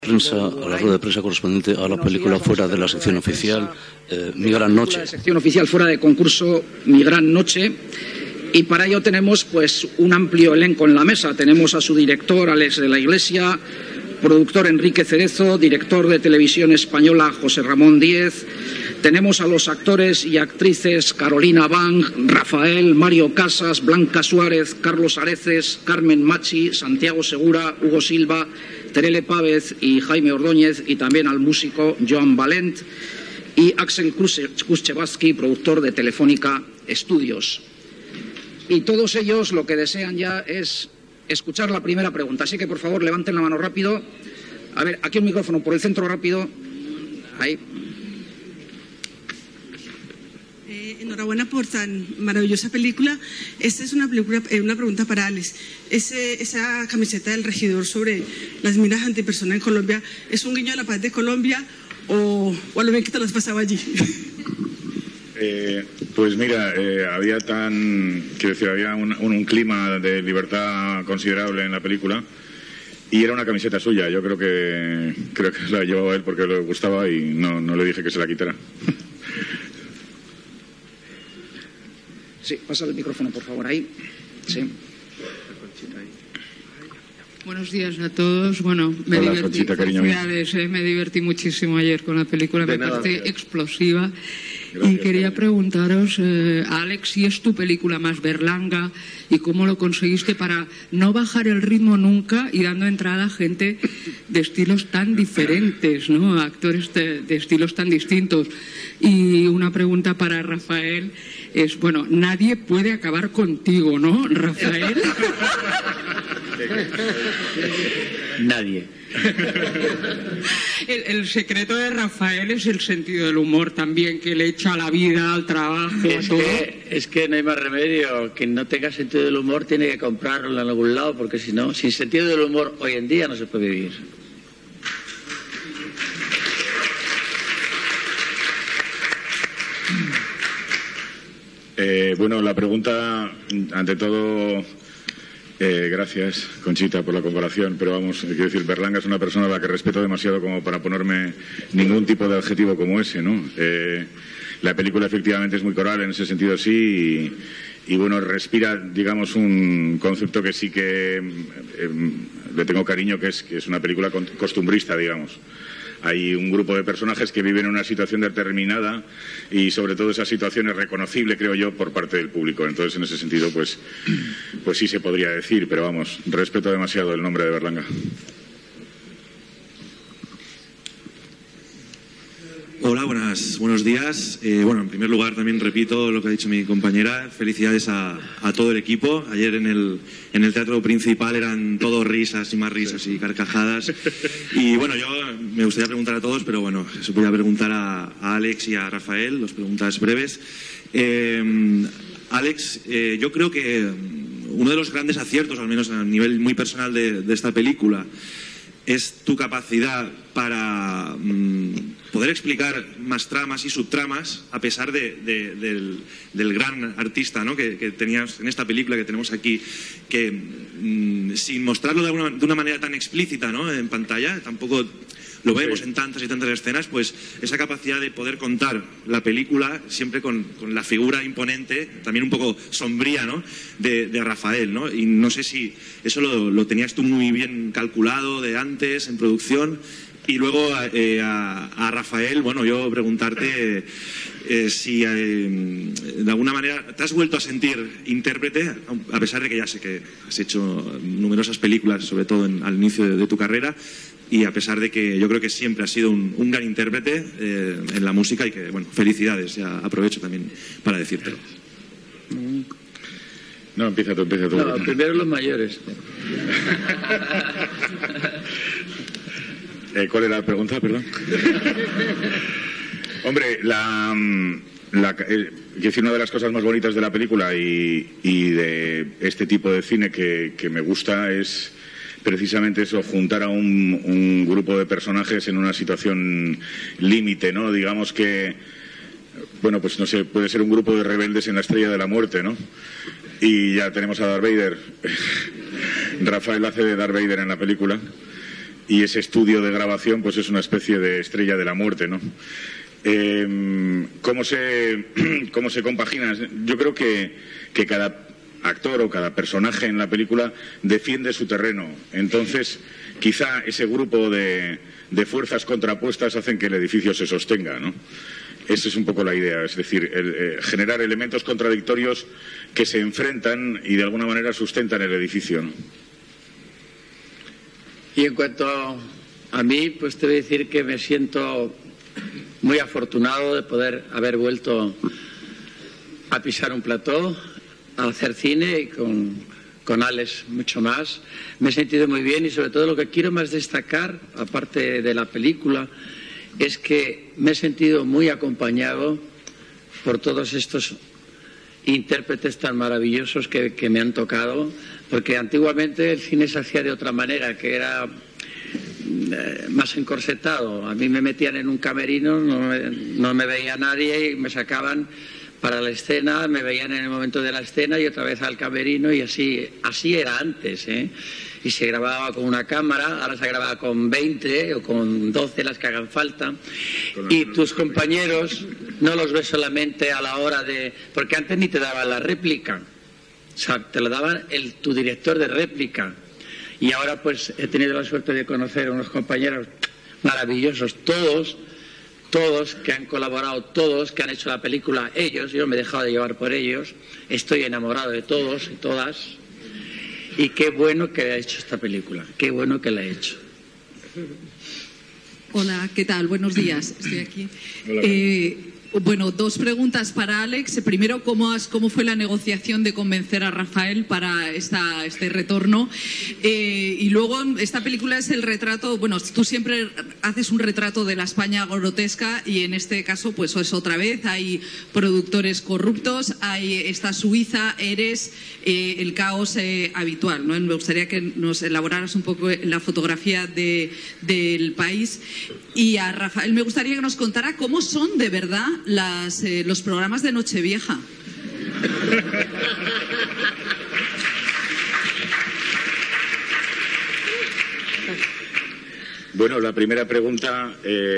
A la rueda de prensa correspondiente a la película fuera de la sección oficial, Mi Gran Noche. La sección oficial fuera de concurso, Mi Gran Noche. Y para ello tenemos pues un amplio elenco en la mesa. Tenemos a su director, Alex de la Iglesia, productor Enrique Cerezo, director de Televisión Española, José Ramón Díez. Tenemos a los actores y actrices Carolina Bang, Rafael, Mario Casas, Blanca Suárez, Carlos Areces, Carmen Machi, Santiago Segura, Hugo Silva, Terele Pávez y Jaime Ordóñez, y también al músico Joan Valent y Axel Kuschewaski, productor de Telefónica Estudios. Y todos ellos lo que desean ya es escuchar la primera pregunta. Así que, por favor, levanten la mano rápido. A ver, aquí un micrófono por el centro rápido. Ahí. Enhorabuena por tan maravillosa película. Esta es una pregunta para Alex. Esa camiseta del regidor sobre las minas antipersona en Colombia, ¿es un guiño a la paz de Colombia o a lo bien que te lo has pasado allí? Pues mira, había un clima de libertad considerable en la película y era una camiseta suya. Yo creo que la llevaba él porque le gustaba y no le dije que se la quitara. Sí, pasa el micrófono, por favor, ahí. Sí. Buenos días a todos. Bueno, me divertí muchísimo ayer con la película, me parece explosiva. Gracias, y quería preguntaros, Alex, si es tu película más berlanga y cómo lo conseguiste para no bajar el ritmo nunca y dando entrada a gente de estilos tan diferentes, ¿no? Actores de estilos tan distintos. Y una pregunta para Rafael es, bueno, nadie puede acabar contigo, ¿no, Rafael? Nadie. El secreto de Rafael es el sentido del humor también, que le echa a la vida, al trabajo, a todo. Es que no hay más remedio. Quien no tenga sentido del humor tiene que comprarlo en algún lado, porque si no, sin sentido del humor hoy en día no se puede vivir. Bueno, la pregunta, ante todo, gracias, Conchita, por la comparación, pero vamos, quiero decir, Berlanga es una persona a la que respeto demasiado como para ponerme ningún tipo de adjetivo como ese, ¿no? La película efectivamente es muy coral en ese sentido, sí, y bueno, respira, digamos, un concepto que sí que le tengo cariño, que es una película costumbrista, digamos. Hay un grupo de personajes que viven en una situación determinada y sobre todo esa situación es reconocible, creo yo, por parte del público. Entonces, en ese sentido, pues sí se podría decir, pero vamos, respeto demasiado el nombre de Berlanga. Hola, buenos días. Bueno, en primer lugar también repito lo que ha dicho mi compañera. Felicidades a todo el equipo. Ayer en el teatro principal eran todos risas y más risas y carcajadas. Y bueno, yo me gustaría preguntar a todos, pero bueno, se voy a preguntar a Alex y a Rafael, dos preguntas breves. Alex, yo creo que uno de los grandes aciertos, al menos a nivel muy personal de esta película, es tu capacidad para poder explicar más tramas y subtramas a pesar del gran artista, ¿no? que tenías en esta película, que tenemos aquí, que sin mostrarlo de una manera tan explícita, ¿no? En pantalla, tampoco lo vemos en tantas y tantas escenas, pues esa capacidad de poder contar la película siempre con la figura imponente, también un poco sombría, ¿no? de Rafael, ¿no? Y no sé si eso lo tenías tú muy bien calculado de antes en producción. Y luego a Rafael, bueno, yo preguntarte si de alguna manera te has vuelto a sentir intérprete, a pesar de que ya sé que has hecho numerosas películas, sobre todo al inicio de tu carrera, y a pesar de que yo creo que siempre has sido un gran intérprete en la música y que, bueno, felicidades, ya aprovecho también para decírtelo. No, empieza tú. No, primero los mayores. ¿Cuál era la pregunta, perdón? Hombre, decir, una de las cosas más bonitas de la película y de este tipo de cine que me gusta es precisamente eso, juntar a un grupo de personajes en una situación límite, ¿no? Digamos que, bueno, pues no sé, puede ser un grupo de rebeldes en la Estrella de la Muerte, ¿no? Y ya tenemos a Darth Vader. Rafael hace de Darth Vader en la película. y ese estudio de grabación pues es una especie de estrella de la muerte, ¿no? ¿Cómo se compagina? Yo creo que cada actor o cada personaje en la película defiende su terreno. Entonces, quizá ese grupo de fuerzas contrapuestas hacen que el edificio se sostenga, ¿no? Esa es un poco la idea, es decir, generar elementos contradictorios que se enfrentan y de alguna manera sustentan el edificio, ¿no? Y en cuanto a mí, pues te voy a decir que me siento muy afortunado de poder haber vuelto a pisar un plató, a hacer cine y con Alex mucho más. Me he sentido muy bien y sobre todo lo que quiero más destacar, aparte de la película, es que me he sentido muy acompañado por todos estos intérpretes tan maravillosos que me han tocado, porque antiguamente el cine se hacía de otra manera, que era más encorsetado. A mí me metían en un camerino, no me veía nadie y me sacaban para la escena, me veían en el momento de la escena y otra vez al camerino, y así era antes, ¿eh? Y se grababa con una cámara, ahora se graba con 20 o con 12 las que hagan falta, y tus compañeros no los ves solamente a la hora de... porque antes ni te daban la réplica, o sea, te lo daban tu director de réplica, y ahora pues he tenido la suerte de conocer a unos compañeros maravillosos, todos que han colaborado, todos que han hecho la película, ellos, yo me he dejado de llevar por ellos, estoy enamorado de todos y todas, y qué bueno que ha hecho esta película, qué bueno que la ha hecho. Hola, ¿qué tal? Buenos días, estoy aquí. Hola. Bueno, dos preguntas para Alex. Primero, ¿cómo fue la negociación de convencer a Rafael para este retorno? Y luego, esta película es el retrato, bueno, tú siempre haces un retrato de la España grotesca y en este caso, pues es otra vez, hay productores corruptos, hay esta Suiza, eres el caos habitual, ¿no? Me gustaría que nos elaboraras un poco la fotografía del país. Y a Rafael me gustaría que nos contara cómo son de verdad los programas de Nochevieja. Bueno, la primera pregunta,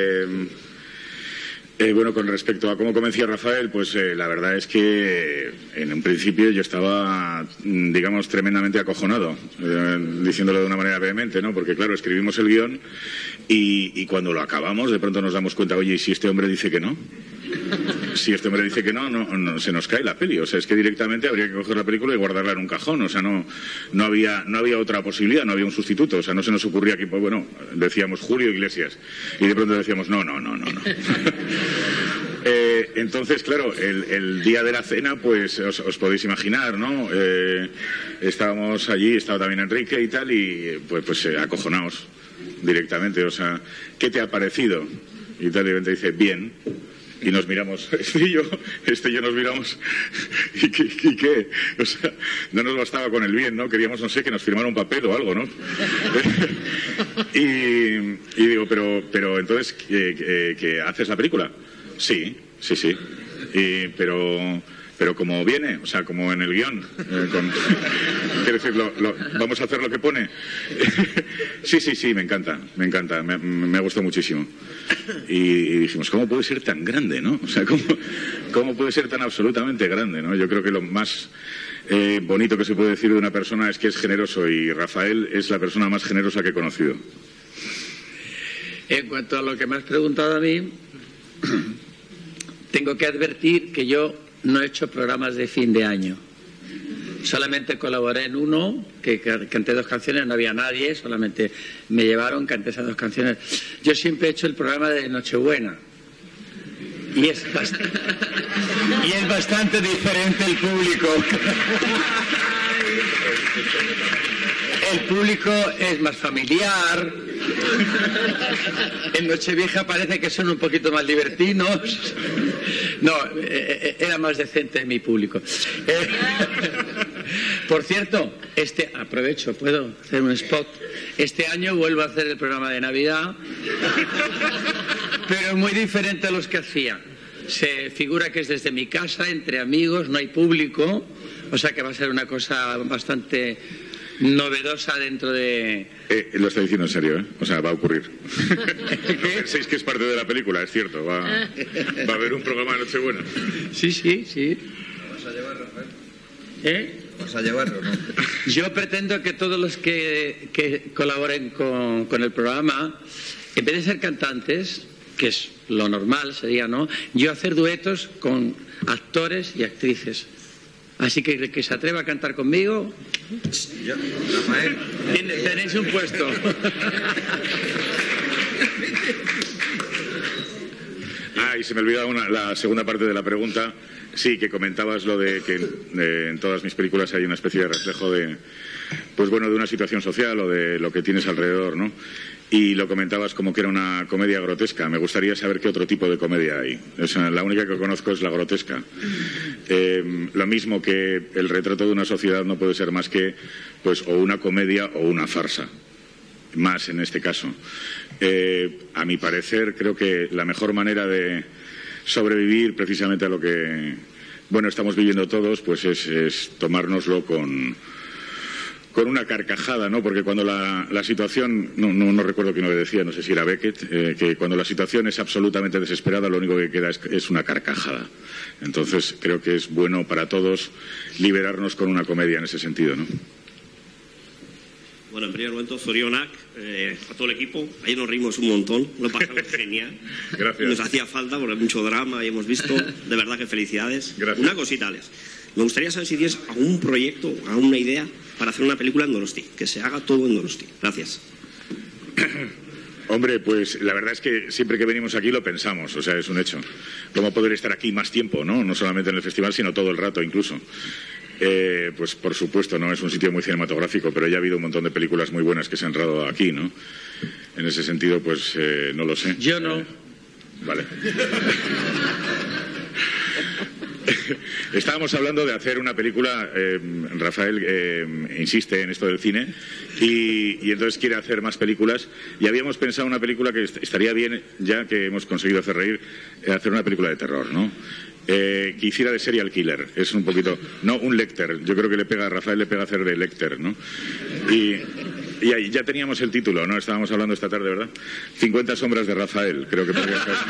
bueno, con respecto a cómo convencí a Rafael, pues la verdad es que en un principio yo estaba, digamos, tremendamente acojonado, diciéndolo de una manera vehemente, ¿no? Porque claro, escribimos el guión y cuando lo acabamos de pronto nos damos cuenta, oye, ¿y si este hombre dice que no? Si este hombre dice que no, se nos cae la peli. O sea, es que directamente habría que coger la película y guardarla en un cajón. O sea, no había otra posibilidad, no había un sustituto. O sea, no se nos ocurría que, pues, bueno, decíamos Julio Iglesias y de pronto decíamos no. Entonces, claro, el día de la cena, pues os podéis imaginar, ¿no? Estábamos allí, estaba también Enrique y tal, y pues acojonados directamente. O sea, ¿qué te ha parecido? Y tal, y de repente dice, bien. Y nos miramos, este y yo nos miramos, ¿y qué? O sea, no nos bastaba con el bien, ¿no? Queríamos, no sé, que nos firmara un papel o algo, ¿no? y digo, pero entonces, ¿que haces la película? Sí. Pero como viene, o sea, como en el guión. Quiero decir, ¿vamos a hacer lo que pone? Sí, me encanta, me ha gustado muchísimo. Y dijimos, ¿cómo puede ser tan grande, no? O sea, ¿cómo puede ser tan absolutamente grande, no? Yo creo que lo más bonito que se puede decir de una persona es que es generoso, y Rafael es la persona más generosa que he conocido. En cuanto a lo que me has preguntado a mí, tengo que advertir que yo no he hecho programas de fin de año. Solamente colaboré en uno, que canté 2 canciones, no había nadie, solamente me llevaron, canté esas 2 canciones. Yo siempre he hecho el programa de Nochebuena. Y es bastante diferente el público. El público es más familiar. En Nochevieja parece que son un poquito más libertinos. No, era más decente mi público. Por cierto, aprovecho, puedo hacer un spot. Este año vuelvo a hacer el programa de Navidad, pero muy diferente a los que hacía. Se figura que es desde mi casa, entre amigos, no hay público, o sea que va a ser una cosa bastante novedosa dentro de... Lo está diciendo en serio, ¿eh? O sea, va a ocurrir. No penséis que es parte de la película, es cierto. Va a haber un programa de Nochebuena. Sí. ¿Vas a llevar, Rafael? ¿Vas a llevarlo, no? Yo pretendo que todos los que colaboren con el programa, en vez de ser cantantes, que es lo normal, sería, ¿no?, yo hacer duetos con actores y actrices. Así que el que se atreva a cantar conmigo, Rafael, tenéis un puesto. Y se me olvidaba la segunda parte de la pregunta. Sí, que comentabas lo de que en todas mis películas hay una especie de reflejo de, pues bueno, de una situación social o de lo que tienes alrededor, ¿no? Y lo comentabas como que era una comedia grotesca. Me gustaría saber qué otro tipo de comedia hay. O sea, la única que conozco es la grotesca. Lo mismo que el retrato de una sociedad no puede ser más que, pues, o una comedia o una farsa. Más en este caso. A mi parecer, creo que la mejor manera de sobrevivir precisamente a lo que, bueno, estamos viviendo todos, pues es tomárnoslo con una carcajada, ¿no? Porque cuando la situación, no recuerdo quién lo decía, no sé si era Beckett, que cuando la situación es absolutamente desesperada, lo único que queda es una carcajada. Entonces creo que es bueno para todos liberarnos con una comedia en ese sentido, ¿no? Bueno, en primer momento, zorionak, a todo el equipo. Ayer nos reímos un montón, lo pasamos genial. Gracias. Nos hacía falta porque mucho drama y hemos visto. De verdad que felicidades. Gracias. Una cosita, Alex. Me gustaría saber si tienes algún proyecto, alguna idea para hacer una película en Donosti. Que se haga todo en Donosti. Gracias. Hombre, pues la verdad es que siempre que venimos aquí lo pensamos, o sea, es un hecho. ¿Cómo poder estar aquí más tiempo, no? No solamente en el festival, sino todo el rato incluso. Pues por supuesto, no es un sitio muy cinematográfico, pero ya ha habido un montón de películas muy buenas que se han rodado aquí, ¿no? En ese sentido, pues no lo sé. Yo no. Vale. Estábamos hablando de hacer una película, Rafael insiste en esto del cine y entonces quiere hacer más películas y habíamos pensado una película que estaría bien, ya que hemos conseguido hacer reír, hacer una película de terror, ¿no? Que hiciera de serial killer, es un poquito, no un Lecter, yo creo que a Rafael le pega hacer de Lecter, ¿no? Y ahí ya teníamos el título, ¿no? Estábamos hablando esta tarde, ¿verdad? 50 sombras de Rafael, creo que podría ser.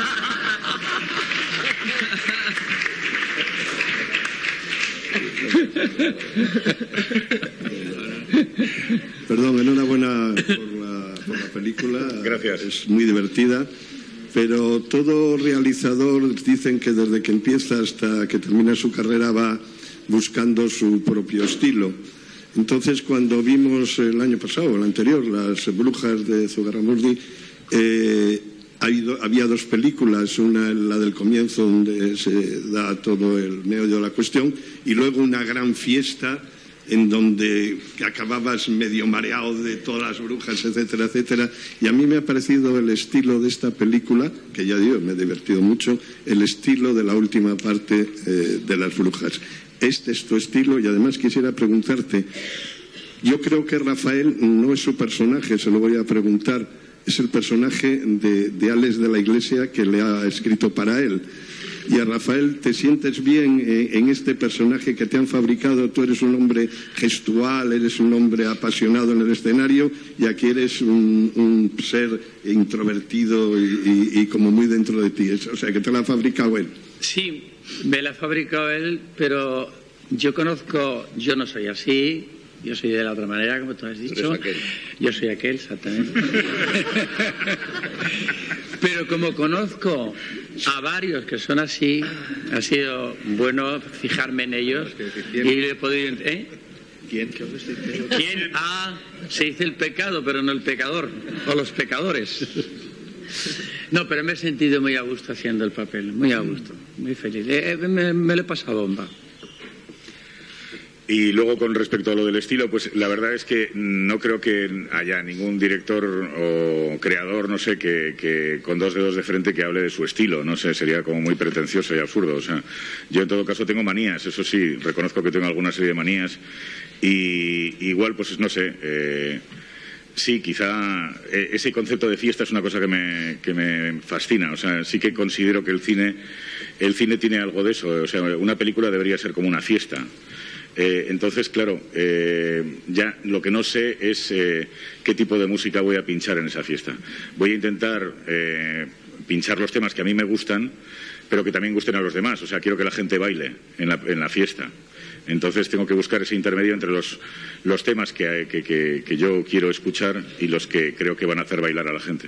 Perdón, enhorabuena por la película. Gracias. Es muy divertida. Pero todo realizador dicen que desde que empieza hasta que termina su carrera va buscando su propio estilo. Entonces, cuando vimos el año pasado, el anterior, Las brujas de Zugarramurdi, había dos películas, una la del comienzo donde se da todo el meollo de la cuestión y luego una gran fiesta en donde acababas medio mareado de todas las brujas, etcétera, etcétera. Y a mí me ha parecido el estilo de esta película, que ya digo, me he divertido mucho, el estilo de la última parte de Las brujas. Este es tu estilo y además quisiera preguntarte, yo creo que Rafael no es su personaje, se lo voy a preguntar, es el personaje de Alex de la Iglesia que le ha escrito para él. Y a Rafael, ¿te sientes bien en este personaje que te han fabricado? Tú eres un hombre gestual, eres un hombre apasionado en el escenario y aquí eres un ser introvertido y como muy dentro de ti. O sea, que te lo ha fabricado él. Sí, me lo ha fabricado él, pero yo no soy así. Yo soy de la otra manera, como tú has dicho. Yo soy aquel, exactamente. Pero como conozco a varios que son así, ha sido bueno fijarme en ellos y le he podido... ¿Quién? ¿Quién? Se dice el pecado, pero no el pecador, o los pecadores. No, pero me he sentido muy a gusto haciendo el papel, muy a gusto, muy feliz. Me lo he pasado bomba. Y luego con respecto a lo del estilo, pues la verdad es que no creo que haya ningún director o creador, no sé, que con dos dedos de frente que hable de su estilo, no sé, sería como muy pretencioso y absurdo. O sea, yo en todo caso tengo manías, eso sí, reconozco que tengo alguna serie de manías y igual, pues no sé, sí, quizá ese concepto de fiesta es una cosa que me fascina, o sea, sí que considero que el cine tiene algo de eso, o sea, una película debería ser como una fiesta. Entonces, claro, ya lo que no sé es qué tipo de música voy a pinchar en esa fiesta. Voy a intentar pinchar los temas que a mí me gustan, pero que también gusten a los demás. O sea, quiero que la gente baile en la fiesta. Entonces tengo que buscar ese intermedio entre los temas que yo quiero escuchar y los que creo que van a hacer bailar a la gente.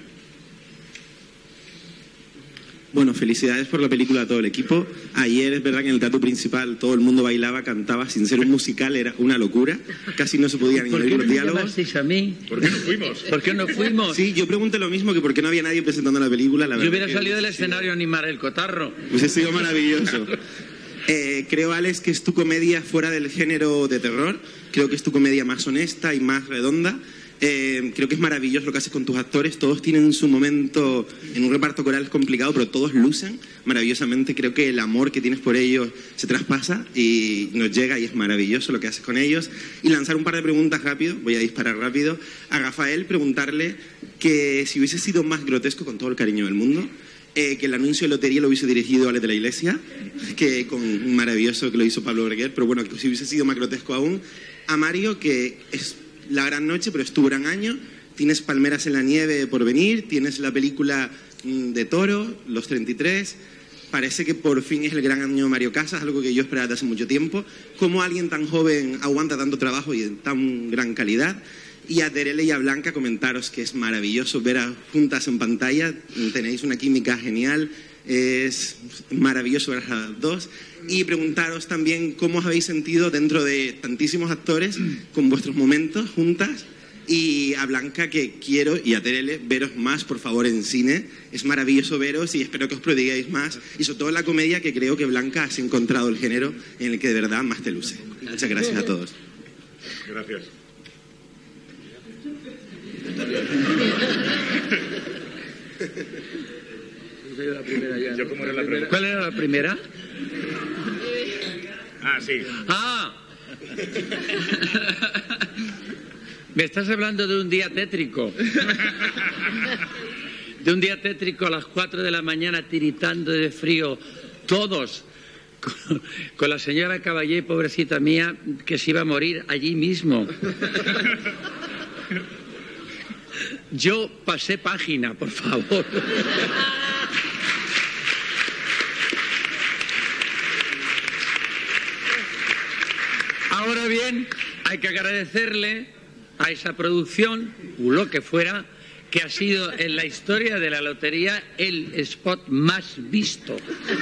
Bueno, felicidades por la película a todo el equipo. Ayer es verdad que en el teatro principal todo el mundo bailaba, cantaba, sin ser un musical era una locura. Casi no se podía ni oír los diálogos. ¿Por qué no me llamasteis a mí? ¿Por qué no fuimos? ¿Por qué no fuimos? Sí, yo pregunté lo mismo, que por qué no había nadie presentando la película. Yo hubiera salido del escenario a animar el cotarro. Pues ha sido maravilloso. Creo, Alex, que es tu comedia fuera del género de terror. Creo que es tu comedia más honesta y más redonda. Creo que es maravilloso lo que haces con tus actores. Todos tienen su momento. En un reparto coral es complicado, pero todos lucen maravillosamente. Creo que el amor que tienes por ellos se traspasa y nos llega, y es maravilloso lo que haces con ellos. Y lanzar un par de preguntas rápido, voy a disparar rápido, a Rafael, preguntarle que si hubiese sido más grotesco, con todo el cariño del mundo, que el anuncio de lotería lo hubiese dirigido Alex de la Iglesia, que con un maravilloso que lo hizo Pablo Berguer, pero bueno, que si hubiese sido más grotesco aún. A Mario, que es la gran noche, pero es tu gran año. Tienes Palmeras en la nieve por venir, tienes la película de Toro, Los 33. Parece que por fin es el gran año de Mario Casas, algo que yo esperaba desde hace mucho tiempo. ¿Cómo alguien tan joven aguanta tanto trabajo y en tan gran calidad? Y a Terele y a Blanca comentaros que es maravilloso ver juntas en pantalla, tenéis una química genial, es maravilloso ver a las dos. Y preguntaros también cómo os habéis sentido dentro de tantísimos actores con vuestros momentos juntas. Y a Blanca, que quiero, y a Terele, veros más, por favor, en cine. Es maravilloso veros y espero que os prodiguéis más. Y sobre todo en la comedia, que creo que Blanca has encontrado el género en el que de verdad más te luce. Muchas gracias a todos. Gracias. ¿Cuál era la primera? Ah, sí. ¡Ah! Me estás hablando de un día tétrico. De un día tétrico a las 4 de la mañana, tiritando de frío, todos, con la señora Caballé, pobrecita mía, que se iba a morir allí mismo. Yo pasé página, por favor. Ahora bien, hay que agradecerle a esa producción, o lo que fuera, que ha sido en la historia de la lotería el spot más visto.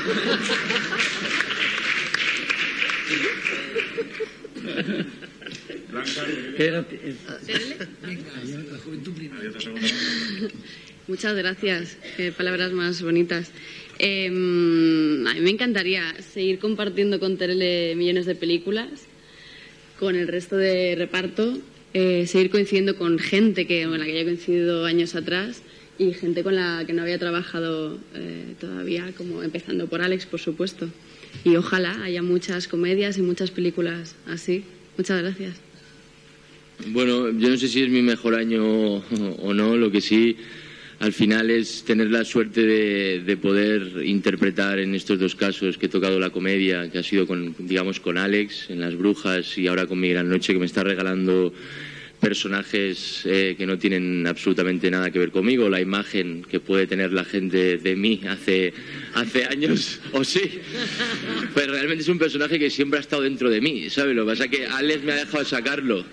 Muchas gracias, qué palabras más bonitas. A mí me encantaría seguir compartiendo con Terele millones de películas, con el resto de reparto, seguir coincidiendo con gente con la que ya he coincidido años atrás y gente con la que no había trabajado todavía, como empezando por Alex, por supuesto. Y ojalá haya muchas comedias y muchas películas así. Muchas gracias. Bueno, yo no sé si es mi mejor año o no, lo que sí al final es tener la suerte de poder interpretar en estos dos casos que he tocado la comedia, que ha sido con Alex en Las Brujas y ahora con Mi Gran Noche, que me está regalando personajes que no tienen absolutamente nada que ver conmigo, la imagen que puede tener la gente de mí hace años, o sí, pues realmente es un personaje que siempre ha estado dentro de mí, ¿sabes? Lo que pasa es que Alex me ha dejado sacarlo.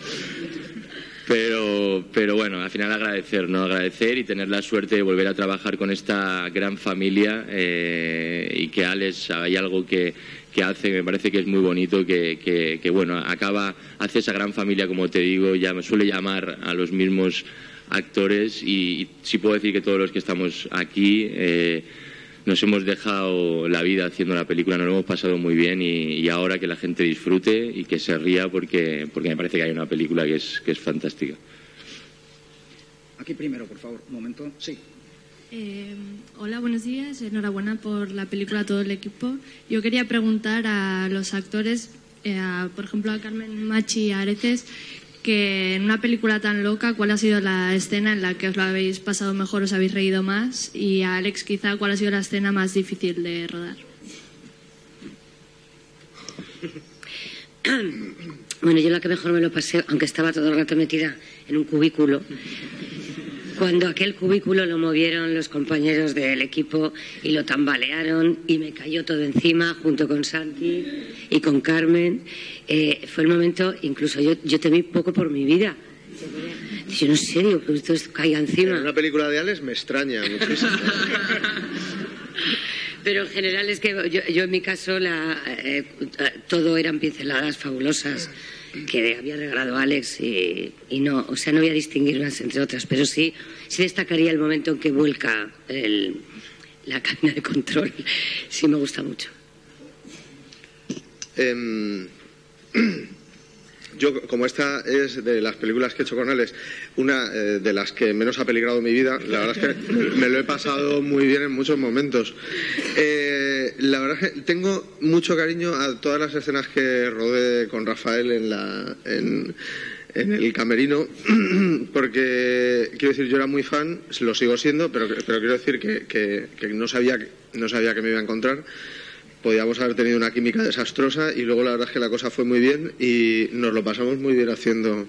Pero bueno, al final agradecer y tener la suerte de volver a trabajar con esta gran familia y que Alex hay algo que hace, me parece que es muy bonito, que bueno, hace esa gran familia, como te digo, ya me suele llamar a los mismos actores y sí puedo decir que todos los que estamos aquí nos hemos dejado la vida haciendo la película, nos lo hemos pasado muy bien y ahora que la gente disfrute y que se ría porque me parece que hay una película que es fantástica. Aquí primero, por favor, un momento. Sí. Hola, buenos días. Enhorabuena por la película a todo el equipo. Yo quería preguntar a los actores, por ejemplo a Carmen Machi y a Areces, que en una película tan loca, ¿cuál ha sido la escena en la que os lo habéis pasado mejor, os habéis reído más? Y a Alex, quizá, ¿cuál ha sido la escena más difícil de rodar? Bueno, yo la que mejor me lo pasé, aunque estaba todo el rato metida en un cubículo, cuando aquel cubículo lo movieron los compañeros del equipo y lo tambalearon y me cayó todo encima junto con Santi y con Carmen, fue el momento, incluso yo temí poco por mi vida. Yo no sé, digo, que esto caiga encima. En una película de Alex me extraña muchísimo. Pero en general es que yo en mi caso todo eran pinceladas fabulosas que había regalado Alex y no, o sea, no voy a distinguirlas entre otras, pero sí destacaría el momento en que vuelca la cabina de control. Sí me gusta mucho. Yo, como esta es de las películas que he hecho con Alex, una de las que menos ha peligrado mi vida, la verdad es que me lo he pasado muy bien en muchos momentos. La verdad es que tengo mucho cariño a todas las escenas que rodé con Rafael en el camerino, porque quiero decir, yo era muy fan, lo sigo siendo, pero quiero decir que no sabía que me iba a encontrar. Podíamos haber tenido una química desastrosa y luego la verdad es que la cosa fue muy bien y nos lo pasamos muy bien haciendo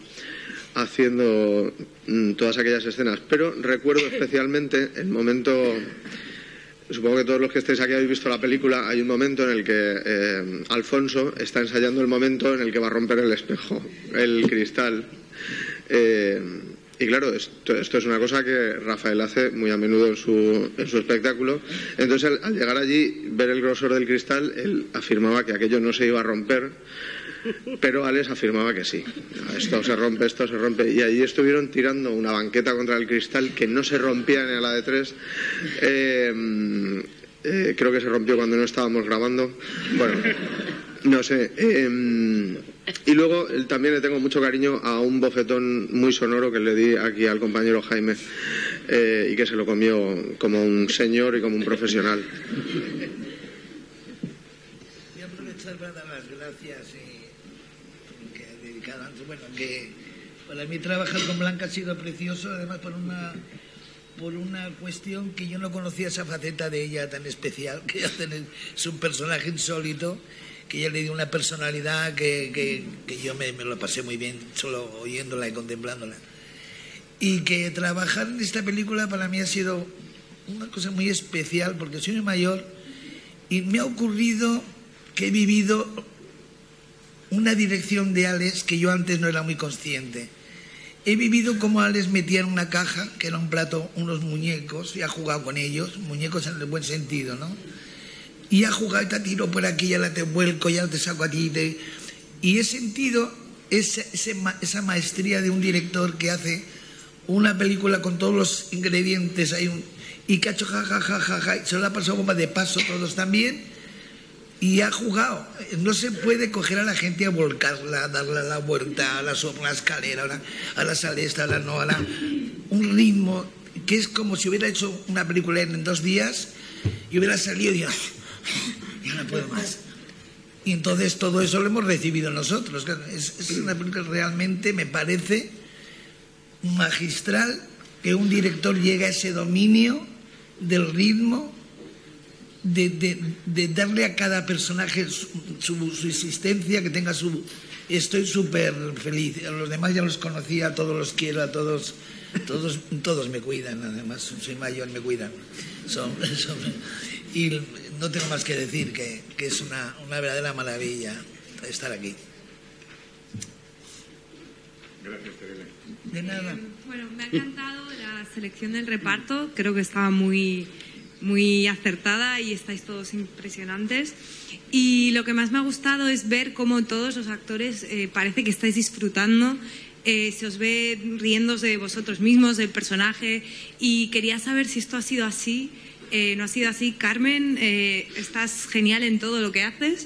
todas aquellas escenas. Pero recuerdo especialmente el momento, supongo que todos los que estéis aquí habéis visto la película, hay un momento en el que Alfonso está ensayando el momento en el que va a romper el espejo, el cristal. Y claro, esto es una cosa que Rafael hace muy a menudo en su espectáculo. Entonces, al llegar allí, ver el grosor del cristal, él afirmaba que aquello no se iba a romper, pero Alex afirmaba que sí. Esto se rompe. Y allí estuvieron tirando una banqueta contra el cristal que no se rompía ni a la de tres. Creo que se rompió cuando no estábamos grabando. Bueno, no sé. Y luego también le tengo mucho cariño a un bofetón muy sonoro que le di aquí al compañero Jaime y que se lo comió como un señor y como un profesional. Voy a aprovechar para dar las gracias que he dedicado antes. Bueno, que para mí trabajar con Blanca ha sido precioso, además por una cuestión que yo no conocía esa faceta de ella tan especial, que es un personaje insólito, que ella le dio una personalidad que yo me lo pasé muy bien solo oyéndola y contemplándola. Y que trabajar en esta película para mí ha sido una cosa muy especial porque soy muy mayor y me ha ocurrido que he vivido una dirección de Alex que yo antes no era muy consciente. He vivido como Alex metía en una caja, que era un plato, unos muñecos, y ha jugado con ellos, muñecos en el buen sentido, ¿no? Y ha jugado, te tiro por aquí, ya la te vuelco, ya te saco a ti. Y he sentido esa maestría de un director que hace una película con todos los ingredientes. Y que ha hecho ja, se lo ha pasado como de paso todos también. Y ha jugado. No se puede coger a la gente a volcarla, darle la vuelta, a la escalera, a la sala esta, a la no, un ritmo que es como si hubiera hecho una película en 2 días y hubiera salido y ya no puedo más. Y entonces todo eso lo hemos recibido nosotros. Es una película que realmente me parece magistral, que un director llegue a ese dominio del ritmo, de darle a cada personaje su existencia, que tenga su... Estoy súper feliz. A los demás ya los conocía, a todos los quiero, a todos me cuidan, además soy mayor, me cuidan. Y no tengo más que decir que es una verdadera maravilla estar aquí. Gracias, Terele. De nada. Bueno, me ha encantado la selección del reparto, creo que estaba muy, muy acertada y estáis todos impresionantes. Y lo que más me ha gustado es ver cómo todos los actores parece que estáis disfrutando. Se os ve riéndose de vosotros mismos, del personaje, y quería saber si esto ha sido así. No ha sido así. Carmen, estás genial en todo lo que haces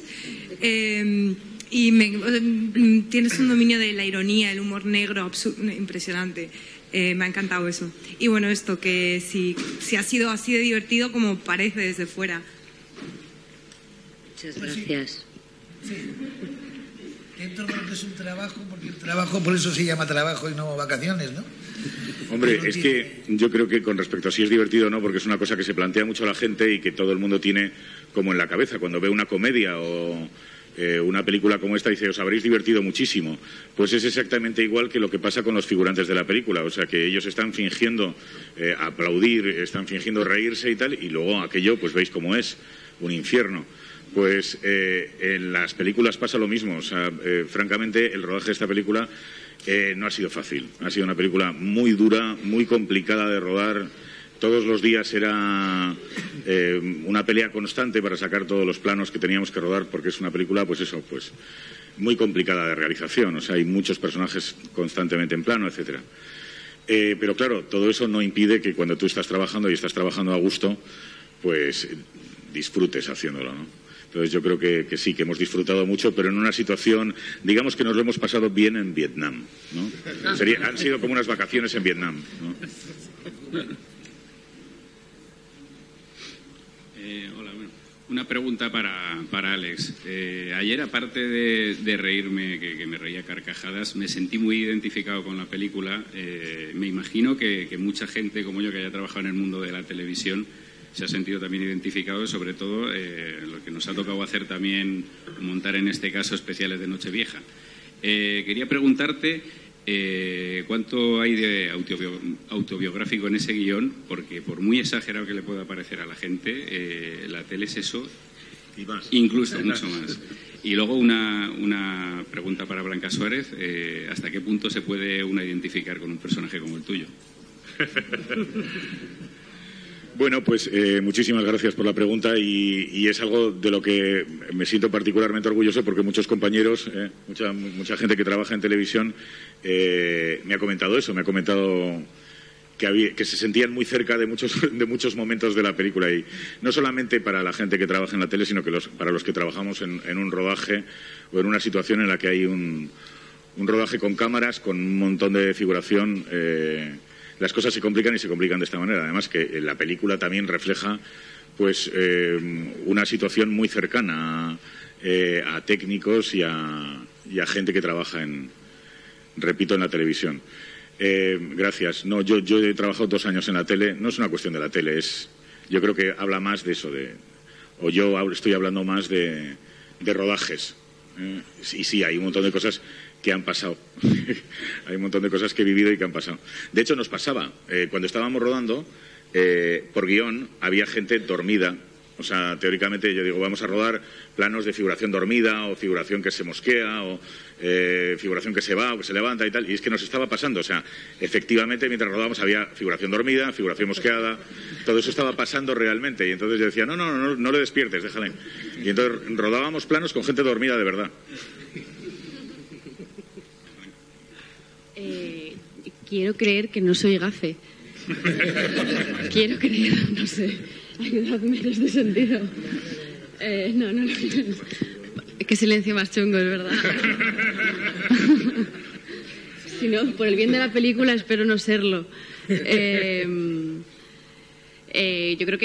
y tienes un dominio de la ironía, el humor negro impresionante. Me ha encantado eso. Y bueno, esto, que si ha sido así de divertido como parece desde fuera. Muchas gracias. Sí. Dentro de lo que es un trabajo, porque el trabajo por eso se llama trabajo y no vacaciones, ¿no? Hombre, es que yo creo que con respecto a si es divertido o no, porque es una cosa que se plantea mucho a la gente y que todo el mundo tiene como en la cabeza cuando ve una comedia o una película como esta, dice, os habréis divertido muchísimo. Pues es exactamente igual que lo que pasa con los figurantes de la película. O sea, que ellos están fingiendo aplaudir, están fingiendo reírse y tal, y luego aquello, pues veis cómo es, un infierno. Pues en las películas pasa lo mismo. O sea, francamente, el rodaje de esta película no ha sido fácil. Ha sido una película muy dura, muy complicada de rodar. Todos los días era una pelea constante para sacar todos los planos que teníamos que rodar, porque es una película, pues eso, pues muy complicada de realización. O sea, hay muchos personajes constantemente en plano, etcétera. Pero claro, todo eso no impide que cuando tú estás trabajando y estás trabajando a gusto, pues disfrutes haciéndolo, ¿no? Entonces yo creo que sí, que hemos disfrutado mucho, pero en una situación, digamos que nos lo hemos pasado bien en Vietnam, ¿no? Han sido como unas vacaciones en Vietnam, ¿no? Hola, bueno, una pregunta para Alex. Ayer, aparte de reírme, que me reía a carcajadas, me sentí muy identificado con la película. Me imagino que mucha gente como yo, que haya trabajado en el mundo de la televisión, se ha sentido también identificado, sobre todo lo que nos ha tocado hacer también, montar en este caso especiales de Nochevieja. Quería preguntarte cuánto hay de autobiográfico en ese guión, porque por muy exagerado que le pueda parecer a la gente, la tele es eso, y más, incluso mucho más. Y luego una pregunta para Blanca Suárez, ¿hasta qué punto se puede uno identificar con un personaje como el tuyo? Bueno, pues muchísimas gracias por la pregunta y es algo de lo que me siento particularmente orgulloso, porque muchos compañeros, mucha gente que trabaja en televisión me ha comentado eso, me ha comentado que se sentían muy cerca de muchos momentos de la película, y no solamente para la gente que trabaja en la tele, sino que para los que trabajamos en un rodaje o en una situación en la que hay un rodaje con cámaras, con un montón de figuración. Las cosas se complican y se complican de esta manera. Además que la película también refleja pues una situación muy cercana a técnicos y a gente que trabaja en la televisión. Gracias. No, yo he trabajado 2 años en la tele. No es una cuestión de la tele, yo creo que habla más de eso, o yo estoy hablando más de rodajes. Y sí, hay un montón de cosas que han pasado. Hay un montón de cosas que he vivido y que han pasado. De hecho, nos pasaba, cuando estábamos rodando, por guión, había gente dormida. O sea, teóricamente yo digo, vamos a rodar planos de figuración dormida, o figuración que se mosquea, o figuración que se va o que se levanta y tal. Y es que nos estaba pasando. O sea, efectivamente, mientras rodábamos había figuración dormida, figuración mosqueada. Todo eso estaba pasando realmente. Y entonces yo decía, no le despiertes, déjale. Y entonces rodábamos planos con gente dormida de verdad. Quiero creer que no soy gafe. Quiero creer, no sé. Ayudadme en este sentido. No. Qué silencio más chungo, es verdad. Si no, por el bien de la película espero no serlo. Yo creo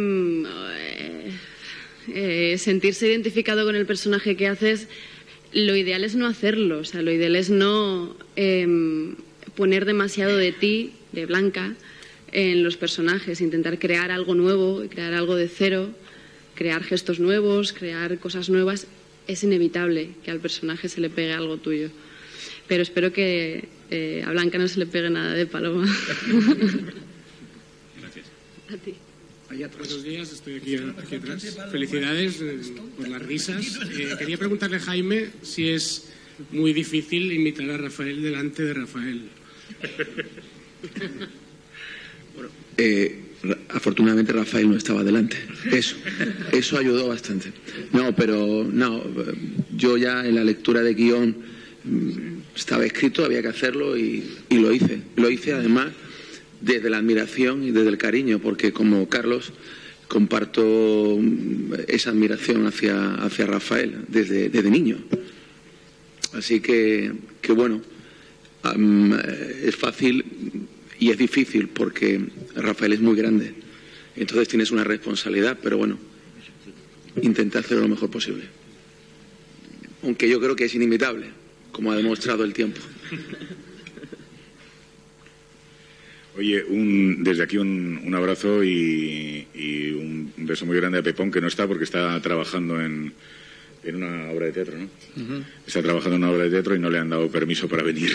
que sentirse identificado con el personaje que haces, lo ideal es no hacerlo. O sea, lo ideal es no poner demasiado de ti, de Blanca, en los personajes, intentar crear algo nuevo, crear algo de cero, crear gestos nuevos, crear cosas nuevas. Es inevitable que al personaje se le pegue algo tuyo, pero espero que a Blanca no se le pegue nada de Paloma. Gracias. A ti. Buenos días, estoy aquí atrás. Felicidades por las risas. Quería preguntarle a Jaime si es muy difícil imitar a Rafael delante de Rafael. Afortunadamente Rafael no estaba delante. Eso ayudó bastante. Yo ya en la lectura de guión estaba escrito, había que hacerlo y lo hice. Lo hice además desde la admiración y desde el cariño, porque como Carlos comparto esa admiración hacia Rafael desde niño. Así que bueno, es fácil y es difícil porque Rafael es muy grande. Entonces tienes una responsabilidad, pero bueno, intenta hacerlo lo mejor posible. Aunque yo creo que es inimitable, como ha demostrado el tiempo. Oye, desde aquí un abrazo y un beso muy grande a Pepón, que no está porque está trabajando en en una obra de teatro, ¿no? Está trabajando en una obra de teatro y no le han dado permiso para venir.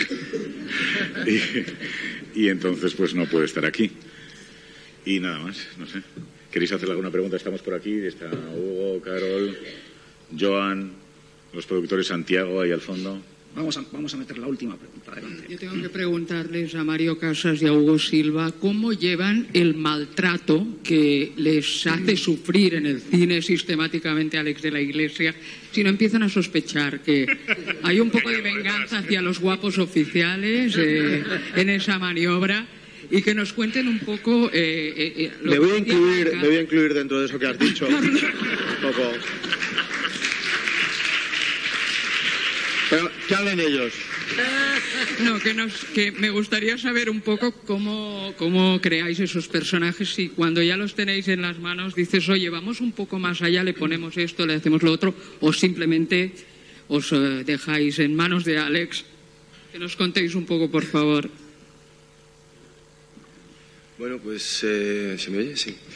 y entonces pues no puede estar aquí. Y nada más, no sé. ¿Queréis hacerle alguna pregunta? Estamos por aquí, está Hugo, Carol, Joan, los productores, Santiago ahí al fondo. Vamos a meter la última pregunta. Adelante. Yo tengo que preguntarles a Mario Casas y a Hugo Silva cómo llevan el maltrato que les hace sufrir en el cine sistemáticamente Alex de la Iglesia, si no empiezan a sospechar que hay un poco de venganza hacia los guapos oficiales en esa maniobra, y que nos cuenten un poco... me voy a incluir dentro de eso que has dicho. Un poco... Pero, ¿qué hablen ellos? No, que me gustaría saber un poco cómo creáis esos personajes, y cuando ya los tenéis en las manos dices, oye, vamos un poco más allá, le ponemos esto, le hacemos lo otro, o simplemente os dejáis en manos de Alex. Que nos contéis un poco, por favor. Bueno, pues, ¿se me oye? Sí.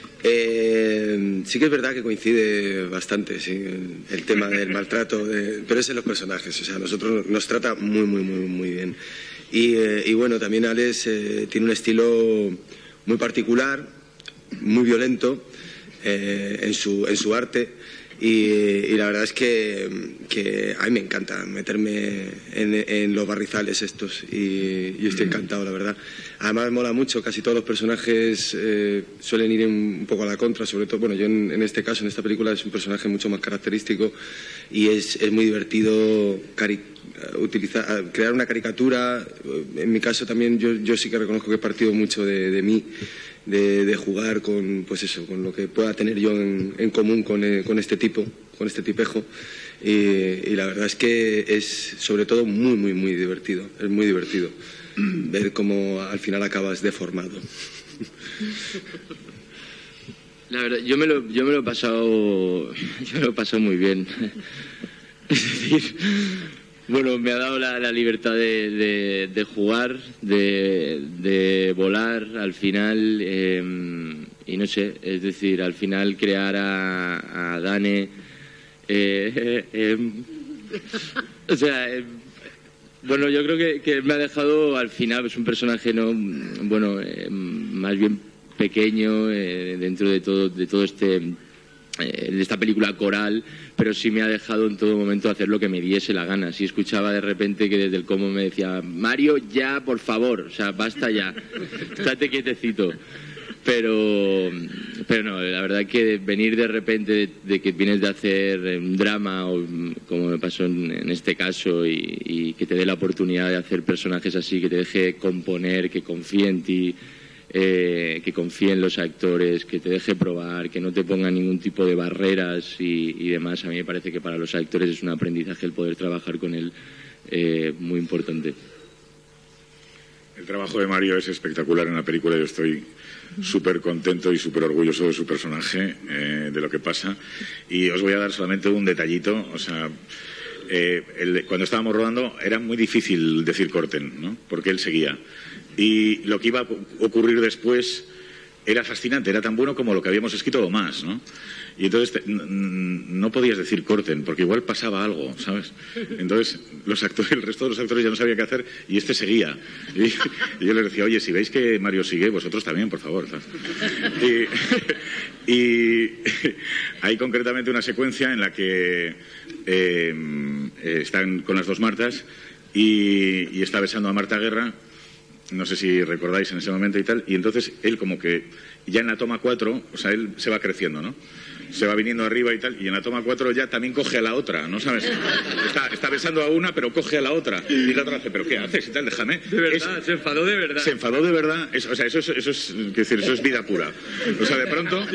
Sí que es verdad que coincide bastante, sí, el tema del maltrato, pero es en los personajes, o sea, nosotros nos trata muy bien. Y bueno, también Alex tiene un estilo muy particular, muy violento en su arte, y la verdad es que a mí me encanta meterme en los barrizales estos, y estoy encantado, la verdad. Además mola mucho, casi todos los personajes suelen ir un poco a la contra, sobre todo, bueno, yo en este caso, en esta película, es un personaje mucho más característico, y es muy divertido crear una caricatura. En mi caso también yo sí que reconozco que he partido mucho de mí, de jugar con, pues eso, con lo que pueda tener yo en común con este tipo, con este tipejo, y la verdad es que es sobre todo muy divertido, es muy divertido ver cómo al final acabas deformado. La verdad, yo me lo he pasado muy bien. Es decir, bueno, me ha dado la libertad de jugar, de volar al final, y no sé, es decir, al final crear a Dane, o sea, bueno, yo creo que me ha dejado al final, es un personaje más bien pequeño dentro de todo de esta película coral, pero sí me ha dejado en todo momento hacer lo que me diese la gana. Si escuchaba de repente que desde el cómo me decía, Mario, ya, por favor, o sea, basta ya, estate quietecito. Pero no, la verdad que venir de repente de que vienes de hacer un drama, o como me pasó en este caso, y que te dé la oportunidad de hacer personajes así, que te deje componer, que confíe en ti, que confíe en los actores, que te deje probar, que no te ponga ningún tipo de barreras y demás, a mí me parece que para los actores es un aprendizaje el poder trabajar con él muy importante. El trabajo de Mario es espectacular en la película. Yo estoy súper contento y súper orgulloso de su personaje, de lo que pasa. Y os voy a dar solamente un detallito. O sea, cuando estábamos rodando era muy difícil decir corten, ¿no? Porque él seguía. Y lo que iba a ocurrir después era fascinante, era tan bueno como lo que habíamos escrito o más, ¿no? Y entonces no podías decir corten, porque igual pasaba algo, ¿sabes? Entonces el resto de los actores ya no sabían qué hacer, y este seguía. Y yo les decía, oye, si veis que Mario sigue, vosotros también, por favor. Y hay concretamente una secuencia en la que están con las dos Martas y está besando a Marta Guerra. No sé si recordáis en ese momento y tal, y entonces él como que ya en la toma 4, o sea, él se va creciendo, ¿no? Se va viniendo arriba y tal, y en la toma 4 ya también coge a la otra, ¿no sabes? Está besando a una, pero coge a la otra, y la otra hace, ¿pero qué haces? Y tal, déjame. De verdad, se enfadó de verdad. Se enfadó de verdad, o sea, eso es vida pura. O sea, de pronto,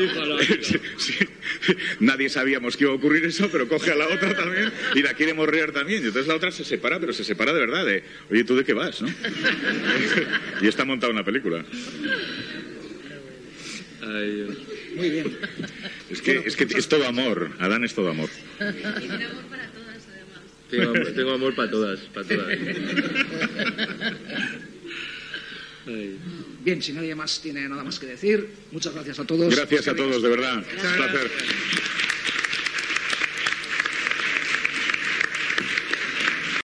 nadie sabíamos que iba a ocurrir eso, pero coge a la otra también, y la quiere morrear también, y entonces la otra se separa, pero se separa de verdad, oye, ¿tú de qué vas, no? Y está montada una película. Ay, Dios. Muy bien. Es que es todo amor. Adán es todo amor. Y tiene amor para todas, además. Tengo amor para todas. Bien, si nadie más tiene nada más que decir, muchas gracias a todos. Gracias a todos, de verdad. Un placer.